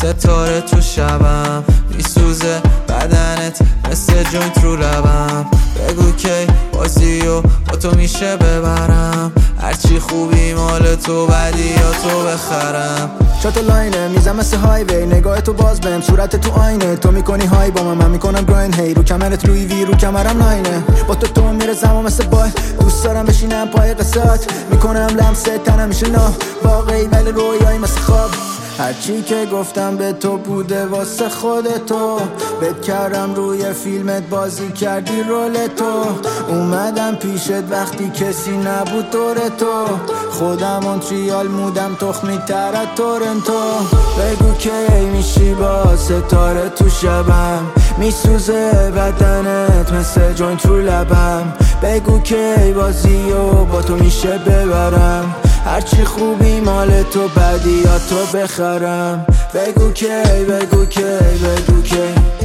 ستاره تو شبم، میسوزه بدنت مثل جوینت رو لبم. بگو کی بازیو با تو میشه ببرم، هرچی خوبی مال تو بدی یا تو بخرم. شات لاینه میزم مثل هایوی، نگاه تو باز بهم صورت تو آینه. تو میکنی های با من میکنم گراین، هی رو کمرت لوی وی رو کمرم لاینه. با تو میره زمان مثل بای، دوست دارم بشینم پای قصات، میکنم لمسه تنم میشه نه واقعی ولی رویایی مثل خواب. هرچی که گفتم به تو بوده واسه خودتو، بهت کردم روی فیلمت بازی کردی رول تو. اومدم پیشت وقتی کسی نبود دور تو، خودم مونتریال مودم تخمی تر از تورنتو. بگو کی میشی با ستاره تو شبم، میسوزه بدنت مثل جوینت رو لبم. بگو کی بازیو با تو میشه ببرم، هرچی خوبی مال تو بدی یا تو بخرم. بگو کی بگو کی بگو کی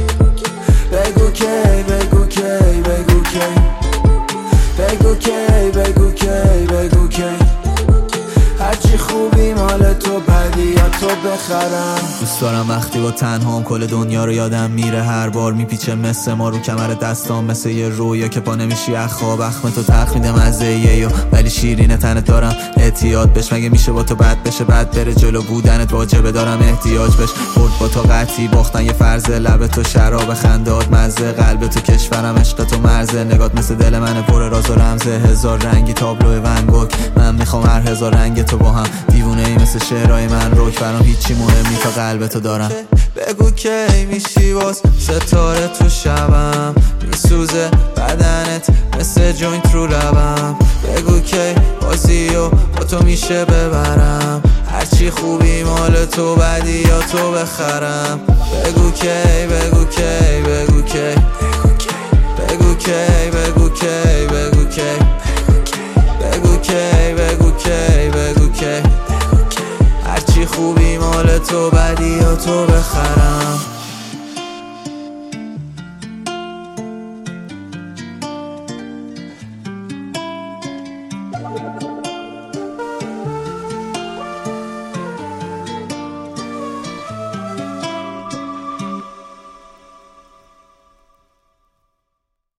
بگو کی بگو کی بگو کی بگو کی بگو کی بگو کی هرچی خوبی مال تو بدی یا تو بخرم. دوست دارم وقتی با تنهام کل دنیا رو یادم میره، هر بار میپیچه مثل ما رو کمر دستام، مثل یه رویا که پا نمیشی از خواب. اخم تو تلخ میده مزه یه ولی شیرینه تنت دارم اعتیاد بش. مگه میشه با تو بد بشه بعد بره جلو بودنت واجبه دارم احتیاج بش. برد با تو قطعی باختن یه فرض، لب تو شراب خندات مزه، قلب تو کشورم عشق تو مرزه. نگات مثل دل من پر راز و رمزه، هزار رنگی تابلو ون گوگ. من میخوام هر هزار رنگ تو با هم، دیوونه ای مثل شعرهای من روک. برام هیچی مهمی تا قلب تو دارم. بگو کی میشی باز ستاره تو شبم، میسوزه بدنت مثل جوینت رو لبم. بگو کی بازیو با تو میشه ببرم، هرچی خوبی مال تو بدی یا تو بخرم.